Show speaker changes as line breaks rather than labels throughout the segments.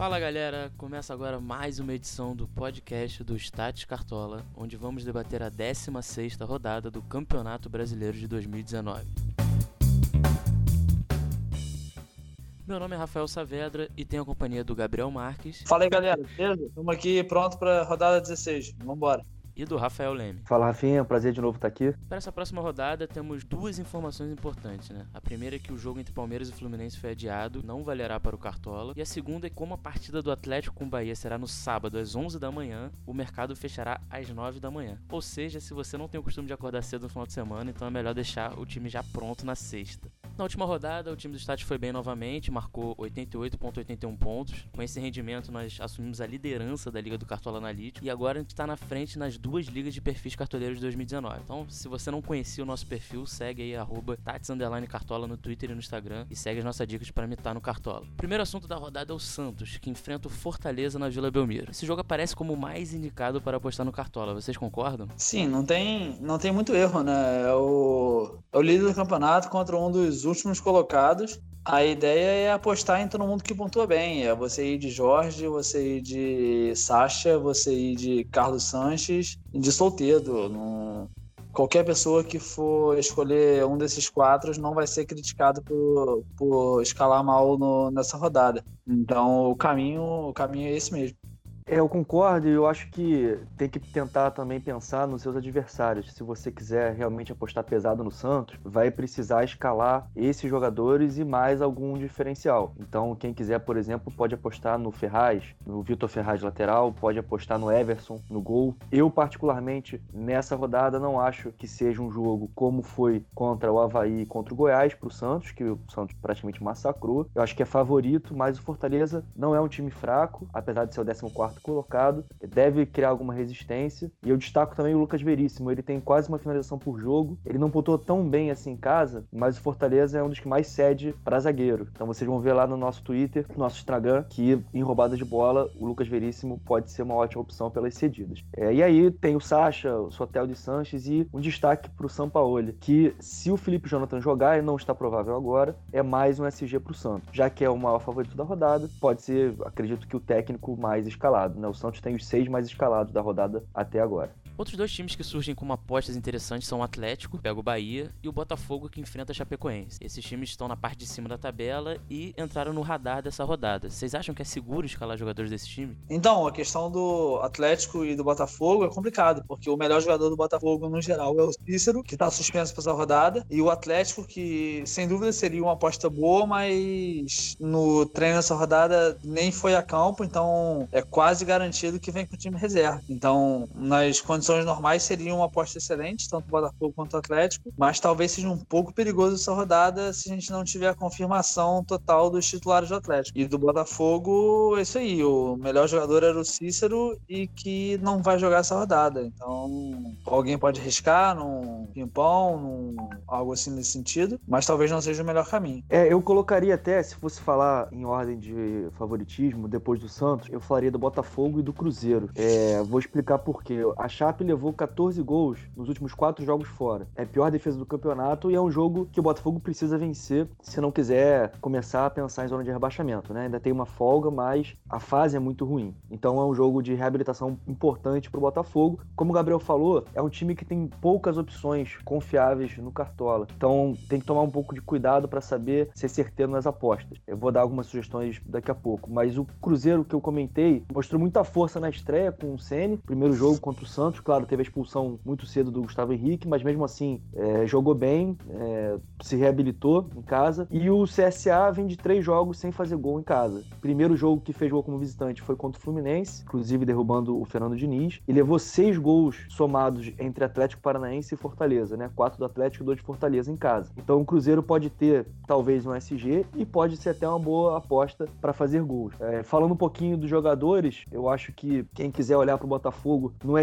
Fala galera, começa agora mais uma edição do podcast do Stats Cartola, onde vamos debater a 16ª rodada do Campeonato Brasileiro de 2019. Meu nome é Rafael Saavedra e tenho a companhia do Gabriel Marques.
Fala aí galera, beleza? Estamos aqui pronto para a rodada 16, vambora.
E do Rafael Leme.
Fala Rafinha, prazer de novo estar aqui.
Para essa próxima rodada temos duas informações importantes, né? A primeira é que o jogo entre Palmeiras e Fluminense foi adiado, não valerá para o Cartola. E a segunda é que como a partida do Atlético com o Bahia será no sábado às 11 da manhã, o mercado fechará às 9 da manhã. Ou seja, se você não tem o costume de acordar cedo no final de semana, então é melhor deixar o time já pronto na sexta. Na última rodada, o time do Stats foi bem novamente, marcou 88,81 pontos. Com esse rendimento, nós assumimos a liderança da Liga do Cartola Analítico e agora a gente está na frente nas duas ligas de perfis cartoleiros de 2019. Então, se você não conhecia o nosso perfil, segue aí @tats_cartola no Twitter e no Instagram e segue as nossas dicas para imitar no Cartola. O primeiro assunto da rodada é o Santos, que enfrenta o Fortaleza na Vila Belmiro. Esse jogo aparece como o mais indicado para apostar no Cartola, vocês concordam?
Sim, não tem muito erro, né? É o líder do campeonato contra um dos últimos colocados. A ideia é apostar em todo mundo que pontua bem. É você ir de Jorge, você ir de Sacha, você ir de Carlos Sanches e de Soteldo. Qualquer pessoa que for escolher um desses quatro não vai ser criticado por escalar mal nessa rodada. Então o caminho é esse mesmo.
Eu concordo e eu acho que tem que tentar também pensar nos seus adversários. Se você quiser realmente apostar pesado no Santos, vai precisar escalar esses jogadores e mais algum diferencial. Então, quem quiser, por exemplo, pode apostar no Ferraz, no Vitor Ferraz lateral, pode apostar no Everson, no gol. Eu, particularmente, nessa rodada, não acho que seja um jogo como foi contra o Avaí e contra o Goiás para o Santos, que o Santos praticamente massacrou. Eu acho que é favorito, mas o Fortaleza não é um time fraco, apesar de ser o 14º colocado, deve criar alguma resistência. E eu destaco também o Lucas Veríssimo, ele tem quase uma finalização por jogo, ele não pontuou tão bem assim em casa, mas o Fortaleza é um dos que mais cede para zagueiro. Então vocês vão ver lá no nosso Twitter, no nosso Instagram, que em roubada de bola o Lucas Veríssimo pode ser uma ótima opção pelas cedidas. E aí tem o Sacha, o Soteldo de Sanches e um destaque para o Sampaoli, que se o Felipe Jonathan jogar, e não está provável agora, é mais um SG para o Santos. Já que é o maior favorito da rodada, pode ser, acredito que o técnico mais escalado. O Santos tem os 6 mais escalados da rodada até agora.
Outros dois times que surgem como apostas interessantes são o Atlético, que pega o Bahia, e o Botafogo, que enfrenta a Chapecoense. Esses times estão na parte de cima da tabela e entraram no radar dessa rodada. Vocês acham que é seguro escalar jogadores desse time?
Então, a questão do Atlético e do Botafogo é complicado, porque o melhor jogador do Botafogo, no geral, é o Cícero, que está suspenso para essa rodada, e o Atlético, que sem dúvida seria uma aposta boa, mas no treino dessa rodada nem foi a campo, então é quase garantido que vem com o time reserva. Então, nas condições normais seria uma aposta excelente, tanto o Botafogo quanto o Atlético, mas talvez seja um pouco perigoso essa rodada se a gente não tiver a confirmação total dos titulares do Atlético. E do Botafogo, é isso aí, o melhor jogador era o Cícero e que não vai jogar essa rodada. Então, alguém pode arriscar num pimpão, algo assim nesse sentido, mas talvez não seja o melhor caminho.
Eu colocaria até, se fosse falar em ordem de favoritismo, depois do Santos, eu falaria do Botafogo e do Cruzeiro. Vou explicar por quê. A Chape levou 14 gols nos últimos 4 jogos fora. É a pior defesa do campeonato e é um jogo que o Botafogo precisa vencer se não quiser começar a pensar em zona de rebaixamento, né? Ainda tem uma folga, mas a fase é muito ruim. Então é um jogo de reabilitação importante para o Botafogo. Como o Gabriel falou, é um time que tem poucas opções confiáveis no Cartola. Então tem que tomar um pouco de cuidado para saber ser certeiro nas apostas. Eu vou dar algumas sugestões daqui a pouco, mas o Cruzeiro que eu comentei mostrou muita força na estreia com o Ceni, primeiro jogo contra o Santos, claro, teve a expulsão muito cedo do Gustavo Henrique, mas mesmo assim jogou bem, se reabilitou em casa, e o CSA vem de 3 jogos sem fazer gol em casa. Primeiro jogo que fez gol como visitante foi contra o Fluminense, inclusive derrubando o Fernando Diniz, e levou 6 gols somados entre Atlético Paranaense e Fortaleza, né? 4 do Atlético e 2 de Fortaleza em casa. Então o Cruzeiro pode ter talvez um SG e pode ser até uma boa aposta para fazer gols. Falando um pouquinho dos jogadores, eu acho que quem quiser olhar para o Botafogo no SG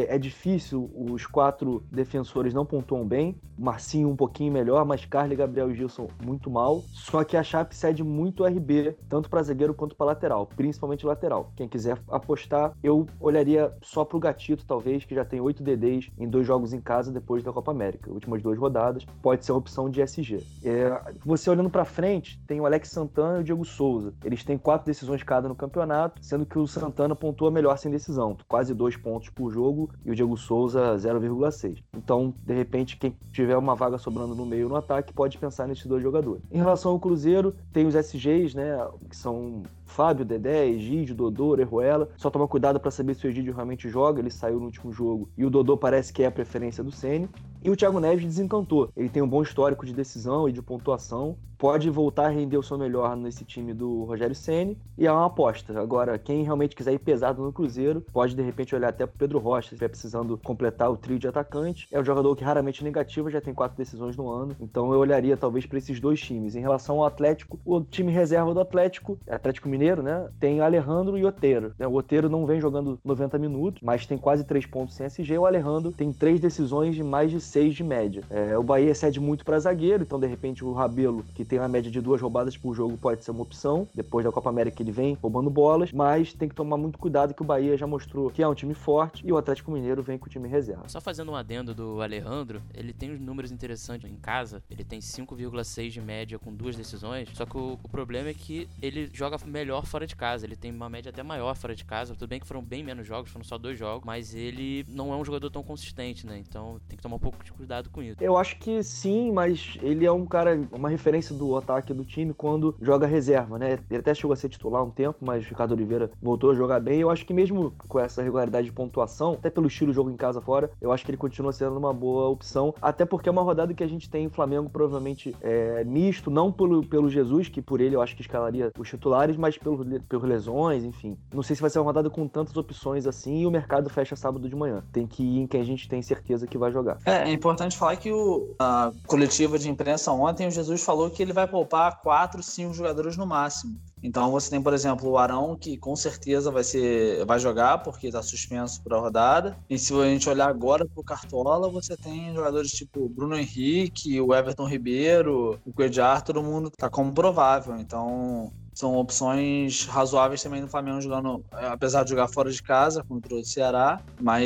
é difícil, os 4 defensores não pontuam bem, Marcinho um pouquinho melhor, mas Carly, Gabriel e Gilson muito mal, só que a Chape cede muito RB, tanto para zagueiro quanto para lateral, principalmente lateral. Quem quiser apostar, eu olharia só pro Gatito, talvez, que já tem 8 DDs em 2 jogos em casa depois da Copa América, últimas 2 rodadas, pode ser uma opção de SG. Você olhando para frente, tem o Alex Santana e o Diego Souza, eles têm 4 decisões cada no campeonato, sendo que o Santana pontua melhor sem decisão, quase 2 pontos por jogo, e o Diego Souza 0,6. Então, de repente, quem tiver uma vaga sobrando no meio no ataque, pode pensar nesses 2 jogadores. Em relação ao Cruzeiro, tem os SGs, né, que são Fábio, Dedé, Egídio, Dodô, Orejuela. Só toma cuidado para saber se o Egídio realmente joga, ele saiu no último jogo, e o Dodô parece que é a preferência do Ceni. E o Thiago Neves desencantou. Ele tem um bom histórico de decisão e de pontuação. Pode voltar a render o seu melhor nesse time do Rogério Ceni e é uma aposta. Agora, quem realmente quiser ir pesado no Cruzeiro, pode de repente olhar até pro Pedro Rocha, se estiver precisando completar o trio de atacante. É um jogador que raramente é negativo, já tem 4 decisões no ano. Então eu olharia talvez para esses 2 times. Em relação ao Atlético, o time reserva do Atlético Mineiro, né? Tem Alejandro e Otero. O Otero não vem jogando 90 minutos, mas tem quase 3 pontos sem SG. O Alejandro tem 3 decisões de mais de 6 de média. O Bahia cede muito para zagueiro, então de repente o Rabelo, que tem uma média de 2 roubadas por jogo, pode ser uma opção. Depois da Copa América ele vem roubando bolas, mas tem que tomar muito cuidado que o Bahia já mostrou que é um time forte e o Atlético Mineiro vem com o time reserva.
Só fazendo um adendo do Alejandro, ele tem uns números interessantes em casa, ele tem 5,6 de média com 2 decisões, só que o problema é que ele joga melhor fora de casa, ele tem uma média até maior fora de casa, tudo bem que foram bem menos jogos, foram só 2 jogos, mas ele não é um jogador tão consistente, né, então tem que tomar um pouco de cuidado com isso.
Eu acho que sim, mas ele é um cara, uma referência do ataque do time quando joga reserva, né? Ele até chegou a ser titular um tempo, mas o Ricardo Oliveira voltou a jogar bem. Eu acho que mesmo com essa regularidade de pontuação, até pelo estilo de jogo em casa fora, eu acho que ele continua sendo uma boa opção, até porque é uma rodada que a gente tem o Flamengo provavelmente misto, não pelo Jesus, que por ele eu acho que escalaria os titulares, mas pelos lesões, enfim. Não sei se vai ser uma rodada com tantas opções assim e o mercado fecha sábado de manhã. Tem que ir em quem a gente tem certeza que vai jogar.
É importante falar que a coletiva de imprensa ontem, o Jesus falou que ele vai poupar 4, 5 jogadores no máximo. Então você tem, por exemplo, o Arão, que com certeza vai jogar, porque está suspenso para a rodada. E se a gente olhar agora para o Cartola, você tem jogadores tipo Bruno Henrique, o Everton Ribeiro, o Cuéllar, todo mundo está como provável. Então são opções razoáveis também no Flamengo jogando, apesar de jogar fora de casa contra o Ceará,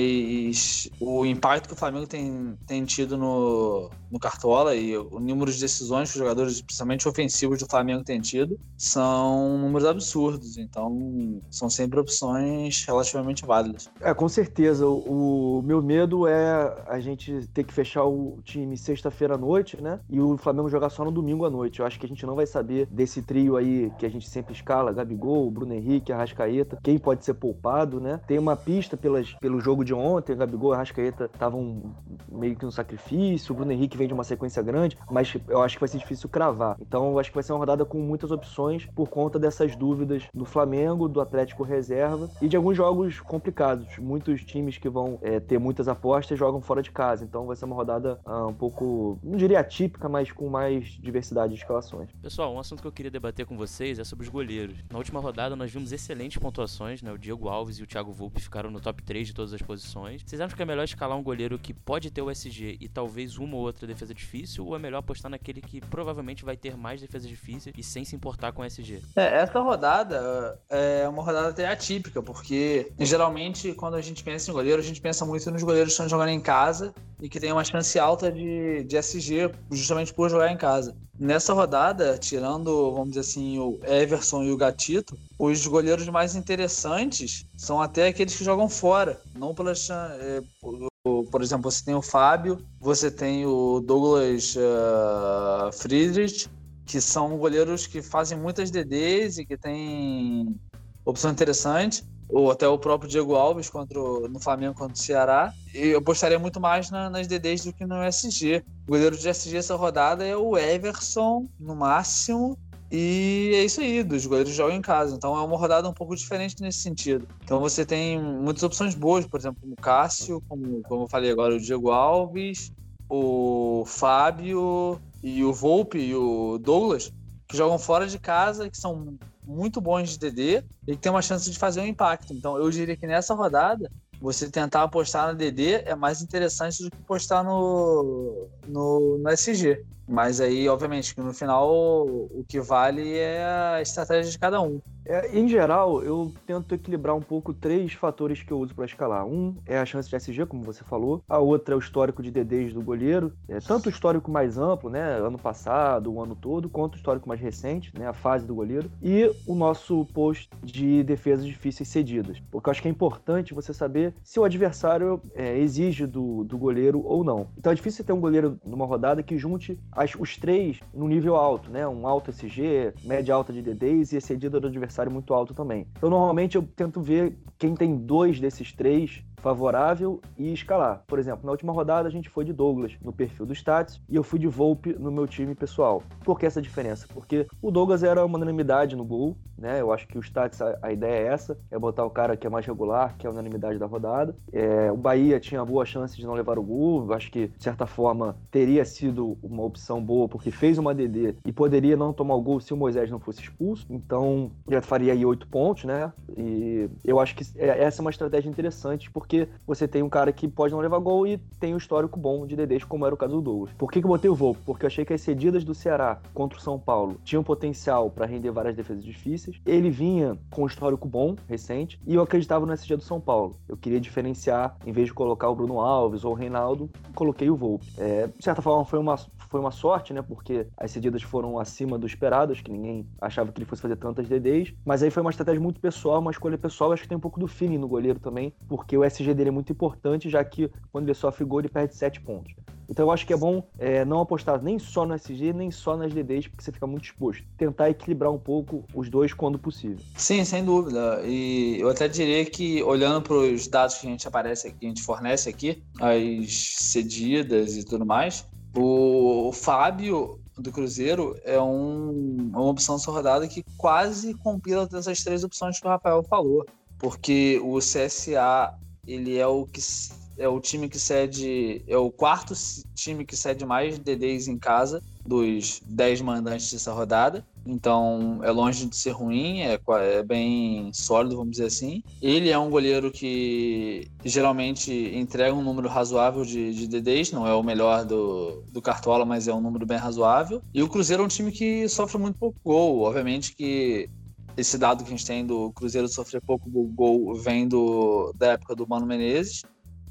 mas o impacto que o Flamengo tem tido no Cartola e o número de decisões que os jogadores, principalmente ofensivos do Flamengo, têm tido, são números absurdos, então são sempre opções relativamente válidas.
Com certeza, o meu medo é a gente ter que fechar o time sexta-feira à noite, né, e o Flamengo jogar só no domingo à noite. Eu acho que a gente não vai saber desse trio aí que a gente sempre escala, Gabigol, Bruno Henrique, Arrascaeta, quem pode ser poupado, né? Tem uma pista pelo jogo de ontem, Gabigol e Arrascaeta estavam meio que no sacrifício, o Bruno Henrique vem de uma sequência grande, mas eu acho que vai ser difícil cravar. Então eu acho que vai ser uma rodada com muitas opções por conta dessas dúvidas do Flamengo, do Atlético reserva e de alguns jogos complicados. Muitos times que vão ter muitas apostas jogam fora de casa, então vai ser uma rodada um pouco, não diria atípica, mas com mais diversidade de escalações.
Pessoal, um assunto que eu queria debater com vocês é sobre os goleiros. Na última rodada nós vimos excelentes pontuações, né? O Diego Alves e o Thiago Volpi ficaram no top 3 de todas as posições. Vocês acham que é melhor escalar um goleiro que pode ter o SG e talvez uma ou outra defesa difícil, ou é melhor apostar naquele que provavelmente vai ter mais defesas difíceis e sem se importar com o SG?
Essa rodada é uma rodada até atípica, porque geralmente quando a gente pensa em goleiro, a gente pensa muito nos goleiros que estão jogando em casa e que tem uma chance alta de SG justamente por jogar em casa. Nessa rodada, tirando, vamos dizer assim, o Everson e o Gatito, os goleiros mais interessantes são até aqueles que jogam fora, não pela por exemplo, você tem o Fábio, você tem o Douglas Friedrich, que são goleiros que fazem muitas DDs e que têm opção interessante, ou até o próprio Diego Alves no Flamengo contra o Ceará. E eu apostaria muito mais nas DDs do que no SG. O goleiro de SG essa rodada é o Everson, no máximo, e é isso aí, dos goleiros que jogam em casa. Então é uma rodada um pouco diferente nesse sentido. Então você tem muitas opções boas, por exemplo, o Cássio, como eu falei agora, o Diego Alves, o Fábio e o Volpi e o Douglas, que jogam fora de casa, que são muito bons de DD e que tem uma chance de fazer um impacto. Então eu diria que nessa rodada você tentar apostar na DD é mais interessante do que apostar no SG. Mas aí, obviamente, que no final o que vale é a estratégia de cada um.
Em geral, eu tento equilibrar um pouco 3 fatores que eu uso para escalar. Um é a chance de SG, como você falou. A outra é o histórico de DDs do goleiro. Tanto o histórico mais amplo, né, ano passado, o ano todo, quanto o histórico mais recente, né, a fase do goleiro. E o nosso post de defesas difíceis cedidas. Porque eu acho que é importante você saber se o adversário exige do goleiro ou não. Então é difícil ter um goleiro numa rodada que junte os 3 no nível alto, né? Um alto SG, média alta de DDs e a cedida do adversário muito alto também. Então, normalmente, eu tento ver quem tem 2 desses 3 favorável e escalar. Por exemplo, na última rodada a gente foi de Douglas no perfil do Stats e eu fui de Volpe no meu time pessoal. Por que essa diferença? Porque o Douglas era uma unanimidade no gol, né? Eu acho que o Stats, a ideia é essa, é botar o cara que é mais regular, que é a unanimidade da rodada. O Bahia tinha boa chance de não levar o gol, eu acho que, de certa forma, teria sido uma opção boa, porque fez uma DD e poderia não tomar o gol se o Moisés não fosse expulso, então já faria aí 8 pontos, né? E eu acho que essa é uma estratégia interessante, porque você tem um cara que pode não levar gol e tem um histórico bom de DDs, como era o caso do Douglas. Por que eu botei o Volpe? Porque eu achei que as cedidas do Ceará contra o São Paulo tinham potencial para render várias defesas difíceis. Ele vinha com um histórico bom, recente, e eu acreditava no SG do São Paulo. Eu queria diferenciar, em vez de colocar o Bruno Alves ou o Reinaldo, coloquei o Volpe. De certa forma, foi uma sorte, né? Porque as cedidas foram acima do esperado, acho que ninguém achava que ele fosse fazer tantas DDs, mas aí foi uma estratégia muito pessoal, uma escolha pessoal. Acho que tem um pouco do feeling no goleiro também, porque o SG dele é muito importante, já que quando ele sofre gol, ele perde 7 pontos. Então eu acho que é bom não apostar nem só no SG, nem só nas DDs, porque você fica muito exposto. Tentar equilibrar um pouco os dois quando possível.
Sim, sem dúvida. E eu até diria que, olhando para os dados que a gente fornece aqui, as cedidas e tudo mais, o Fábio do Cruzeiro é uma opção nessa rodada que quase compila essas 3 opções que o Rafael falou. Porque o CSA, ele é o time que cede, é o 4º time que cede mais DDs em casa dos 10 mandantes dessa rodada. Então é longe de ser ruim, é bem sólido, vamos dizer assim. Ele é um goleiro que geralmente entrega um número razoável de DDs, não é o melhor do Cartola, mas é um número bem razoável. E o Cruzeiro é um time que sofre muito pouco gol. Obviamente que esse dado que a gente tem do Cruzeiro sofrer pouco gol vem da época do Mano Menezes,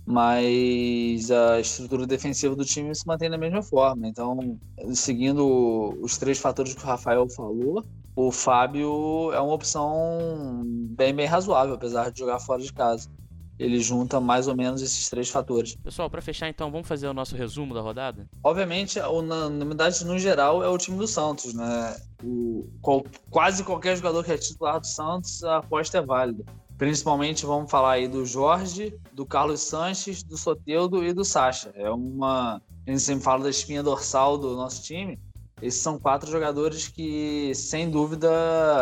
mas a estrutura defensiva do time se mantém da mesma forma. Então, seguindo os 3 fatores que o Rafael falou, o Fábio é uma opção bem razoável, apesar de jogar fora de casa. Ele junta mais ou menos esses 3 fatores.
Pessoal, para fechar então, vamos fazer o nosso resumo da rodada?
Obviamente, a unanimidade no geral é o time do Santos, né? Quase qualquer jogador que é titular do Santos, a aposta é válida. Principalmente vamos falar aí do Jorge, do Carlos Sanches, do Soteldo e do Sacha. A gente sempre fala da espinha dorsal do nosso time. Esses são 4 jogadores que, sem dúvida,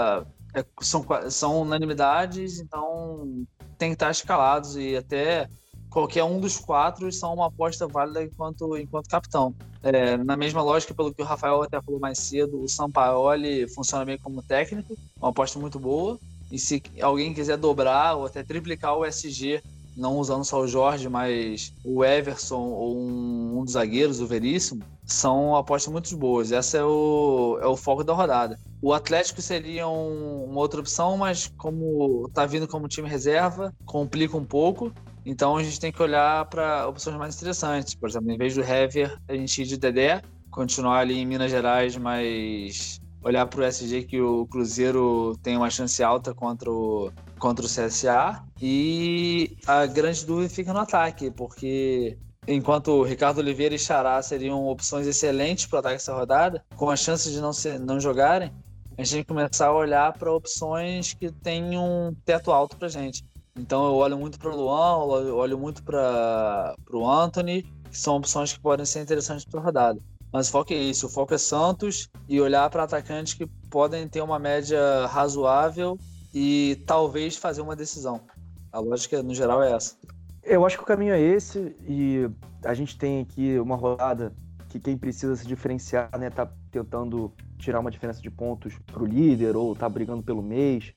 são unanimidades, então tem que estar escalados, e até qualquer um dos 4 são uma aposta válida enquanto capitão. Na mesma lógica, pelo que o Rafael até falou mais cedo, o Sampaoli funciona bem como técnico, uma aposta muito boa. E se alguém quiser dobrar ou até triplicar o SG, não usando só o Jorge, mas o Everson ou um dos zagueiros, o Veríssimo, são apostas muito boas. Esse é o foco da rodada. O Atlético seria uma outra opção, mas como está vindo como time reserva, complica um pouco. Então a gente tem que olhar para opções mais interessantes. Por exemplo, em vez do Hever, a gente ir de Dedé, continuar ali em Minas Gerais, mas olhar para o SG, que o Cruzeiro tem uma chance alta contra o CSA. E a grande dúvida fica no ataque, porque enquanto o Ricardo Oliveira e Xará seriam opções excelentes para o ataque essa rodada, com a chance de não jogarem, a gente tem que começar a olhar para opções que tenham um teto alto para a gente. Então eu olho muito para o Luan, olho muito para o Anthony, que são opções que podem ser interessantes para a rodada. Mas o foco é isso, o foco é Santos e olhar para atacantes que podem ter uma média razoável e talvez fazer uma decisão. A lógica, no geral, é essa.
Eu acho que o caminho é esse, e a gente tem aqui uma rodada que quem precisa se diferenciar, né, tá tentando tirar uma diferença de pontos pro líder ou tá brigando pelo mês.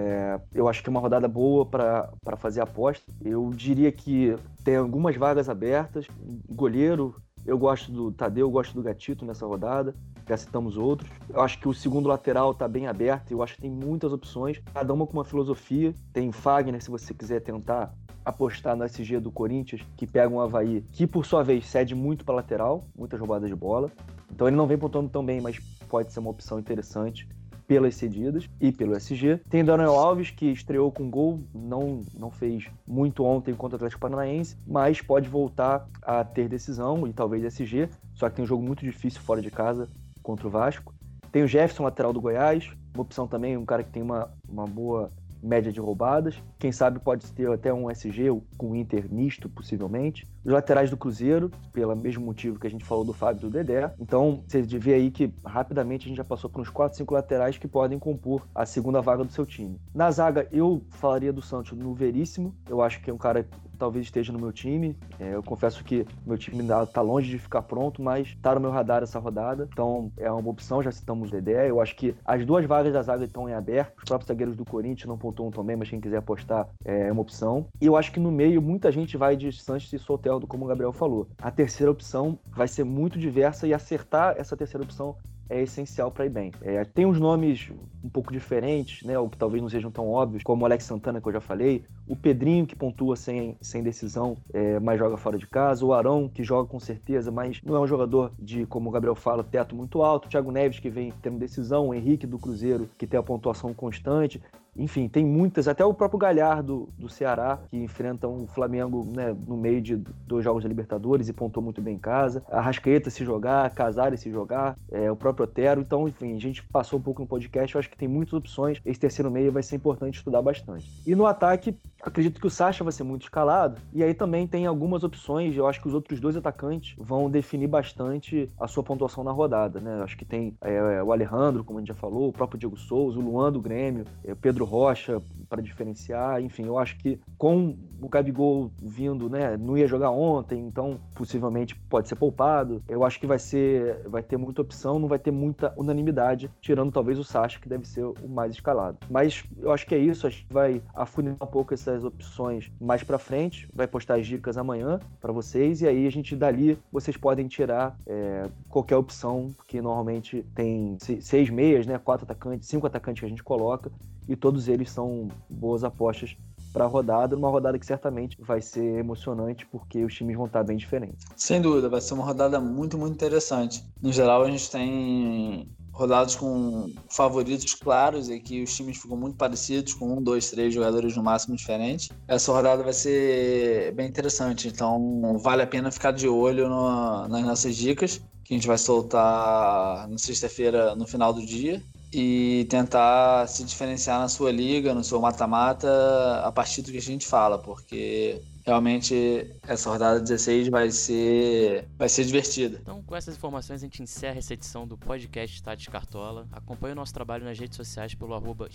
Eu acho que é uma rodada boa para fazer aposta. Eu diria que tem algumas vagas abertas. Goleiro, eu gosto do Tadeu, eu gosto do Gatito nessa rodada. Já citamos outros. Eu acho que o segundo lateral tá bem aberto. Eu acho que tem muitas opções, cada uma com uma filosofia. Tem Fagner, se você quiser tentar apostar no SG do Corinthians, que pega um Avaí, que por sua vez cede muito para lateral, muitas roubadas de bola. Então ele não vem pontuando tão bem, mas pode ser uma opção interessante pelas cedidas e pelo SG. Tem Daniel Alves, que estreou com gol, não fez muito ontem contra o Atlético Paranaense, mas pode voltar a ter decisão e talvez SG, só que tem um jogo muito difícil fora de casa contra o Vasco. Tem o Jefferson, lateral do Goiás, uma opção também, um cara que tem uma boa média de roubadas. Quem sabe pode ter até um SG com Inter misto, possivelmente. Os laterais do Cruzeiro, pelo mesmo motivo que a gente falou do Fábio e do Dedé. Então, você vê aí que rapidamente a gente já passou por uns 4, 5 laterais que podem compor a segunda vaga do seu time. Na zaga, eu falaria do Santos no Veríssimo. Eu acho que é um cara que talvez esteja no meu time. Eu confesso que meu time ainda tá longe de ficar pronto, mas tá no meu radar essa rodada. Então, é uma opção, já citamos o Dedé. Eu acho que as duas vagas da zaga estão em aberto. Os próprios zagueiros do Corinthians não pontuam também, mas quem quiser apostar é uma opção. E eu acho que no meio, muita gente vai de Sanches e Soteldo, como o Gabriel falou. A terceira opção vai ser muito diversa e acertar essa terceira opção é essencial para ir bem. Tem uns nomes um pouco diferentes, né, ou que talvez não sejam tão óbvios, como o Alex Santana, que eu já falei, o Pedrinho, que pontua sem decisão, mas joga fora de casa, o Arão, que joga com certeza, mas não é um jogador de, como o Gabriel fala, teto muito alto, o Thiago Neves, que vem tendo decisão, o Henrique do Cruzeiro, que tem a pontuação constante. Enfim, tem muitas, até o próprio Galhardo do Ceará, que enfrenta um Flamengo, né, no meio de 2 jogos da Libertadores e pontuou muito bem em casa. A Arrascaeta se jogar, Casares se jogar, o próprio Otero. Então, enfim, a gente passou um pouco no podcast, eu acho que tem muitas opções. Esse terceiro meio vai ser importante estudar bastante. E no ataque, acredito que o Sacha vai ser muito escalado, e aí também tem algumas opções. Eu acho que os outros 2 atacantes vão definir bastante a sua pontuação na rodada, né? Eu acho que tem o Alejandro, como a gente já falou, o próprio Diego Souza, o Luan do Grêmio, o Pedro Rocha para diferenciar. Enfim, eu acho que com o Gabigol vindo, né, não ia jogar ontem, então possivelmente pode ser poupado. Eu acho que vai ter muita opção, não vai ter muita unanimidade, tirando talvez o Sacha, que deve ser o mais escalado. Mas eu acho que é isso, a gente vai afunilar um pouco essas opções mais para frente, vai postar as dicas amanhã para vocês, e aí a gente dali, vocês podem tirar qualquer opção, que normalmente tem 6 meias, né, 4 atacantes, 5 atacantes que a gente coloca, e todos eles são boas apostas para a rodada, uma rodada que certamente vai ser emocionante, porque os times vão estar bem diferentes.
Sem dúvida, vai ser uma rodada muito, muito interessante. No geral, a gente tem rodadas com favoritos claros e que os times ficam muito parecidos, com 1, 2, 3 jogadores no máximo diferentes. Essa rodada vai ser bem interessante, então vale a pena ficar de olho nas nossas dicas, que a gente vai soltar na sexta-feira, no final do dia, e tentar se diferenciar na sua liga, no seu mata-mata, a partir do que a gente fala, porque realmente essa rodada 16 vai ser divertida.
Então, com essas informações, a gente encerra essa edição do podcast Stats Cartola. Acompanhe o nosso trabalho nas redes sociais pelo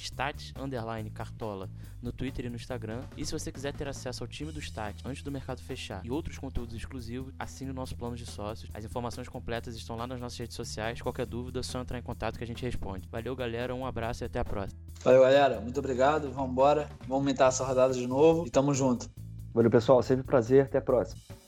@stats_cartola no Twitter e no Instagram. E se você quiser ter acesso ao time do Stats antes do mercado fechar e outros conteúdos exclusivos, assine o nosso plano de sócios. As informações completas estão lá nas nossas redes sociais. Qualquer dúvida, é só entrar em contato que a gente responde. Valeu, galera, um abraço e até a próxima.
Valeu, galera, muito obrigado, vamos embora, vamos aumentar essa rodada de novo e tamo junto.
Valeu, pessoal, sempre um prazer, até a próxima.